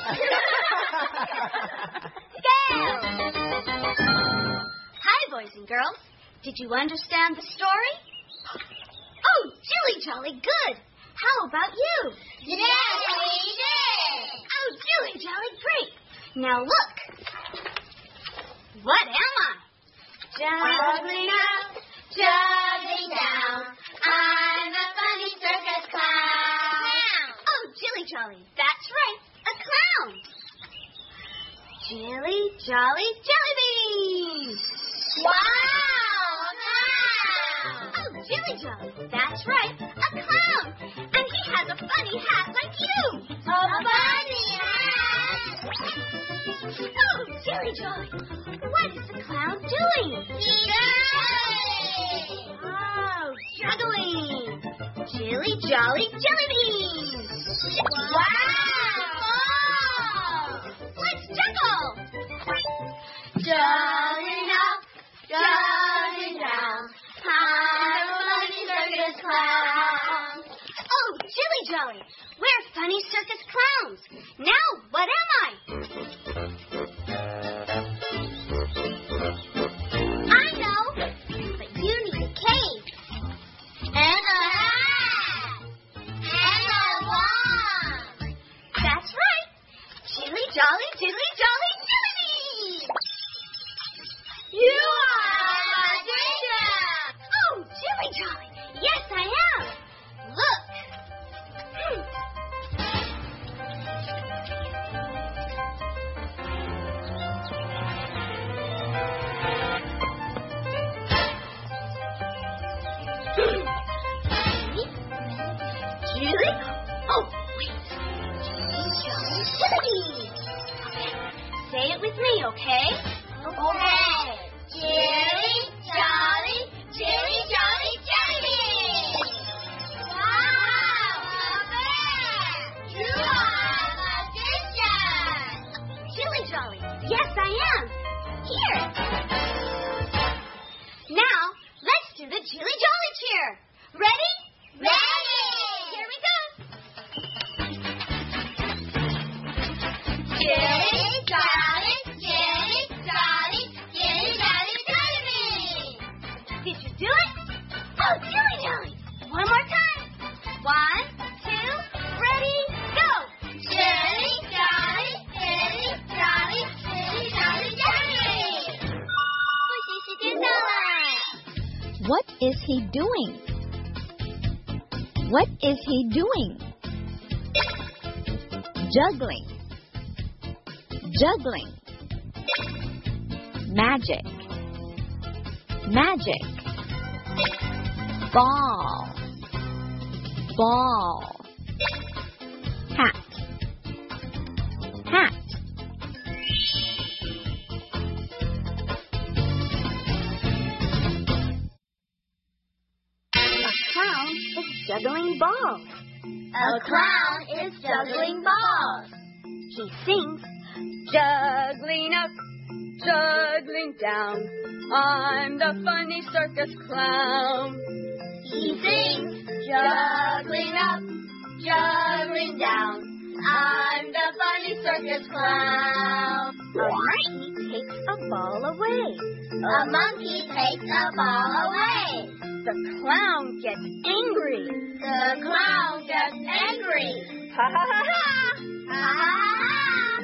Scale! Hi, boys and girls. Did you understand the story? Oh, Jilly Jolly, good. How about you? Yes, we did. Oh, Jilly Jolly, great. Now look. What am I? Juggling up, juggling down. I'm a funny circus clown. Oh, Jilly Jolly, that's right, a clown. Jilly Jolly Jelly Bean. Wow, a clown. Oh, Jilly Jolly, that's right, a clown. And he has a funny hat like you. A funny hat. Oh, Jilly Jolly, what is the clown doing? Juggling. Oh, juggling. Jilly Jolly Jelly Bean. Wow. Let's juggle. Juggling up, juggling down. I'm a funny circus clown. Oh, Jilly Jolly, we're funny circus clowns. Now, what am I? I know, but you need a cape. And a hat. And a wand. That's right. Jilly Jolly, Jilly Jolly, Jelly Bean. You are a magician. Oh, Jilly Jolly, yes, I am. Look. Jilly? Oh, wait. Jilly Jolly Jelly Bean. Okay, say it with me, okay? Okay. Jilly, jolly, Jilly Jolly Jelly Bean. Wow, a bear. You are a magician. Jilly Jolly, yes, I am. Here. Now, let's do the Jilly Jolly cheer. Ready? Ready. Here we go. Jilly, jolly, Jilly, jolly, Jilly Jolly Jelly Bean. Did you do it? Oh, Jilly Jolly. One more time. 1, 2, ready, go. Jilly, jolly, Jilly, jolly, Jilly Jolly Jelly Bean. 复习时间到啦。 What is he doing? What is he doing? Juggling. Juggling. Magic. Magic. Ball. Ball. Hat. Hat. A clown is juggling balls. A clown is juggling balls. He sings, juggling up, juggling down. I'm the funny circus clown. He sings, juggling up, juggling down. I'm the funny circus clown. A monkey takes a ball away. A monkey takes a ball away. The clown gets angry. The clown gets angry. Ha ha ha ha! Ha ha ha!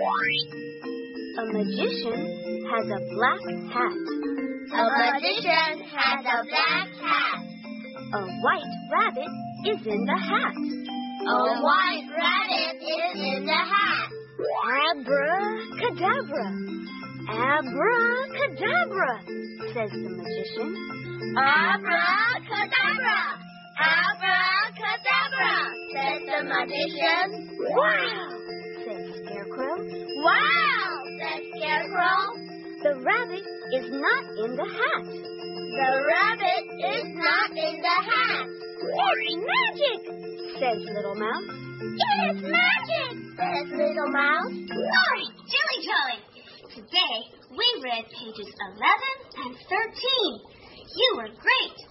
A magician has a black hat. A magician has a black hat. A white rabbit is in the hat. A white rabbit is in the hat. Abracadabra. Abracadabra, says the magician. Abracadabra! Abracadabra! Says the magician. Wow, says Scarecrow. Wow! Says Scarecrow. The rabbit is not in the hat. The rabbit is not in the hat. It's magic, says Little Mouse. It is magic, says Little Mouse. Sorry, Jilly Jolly. Today, we read pages 11 and 13. You were great.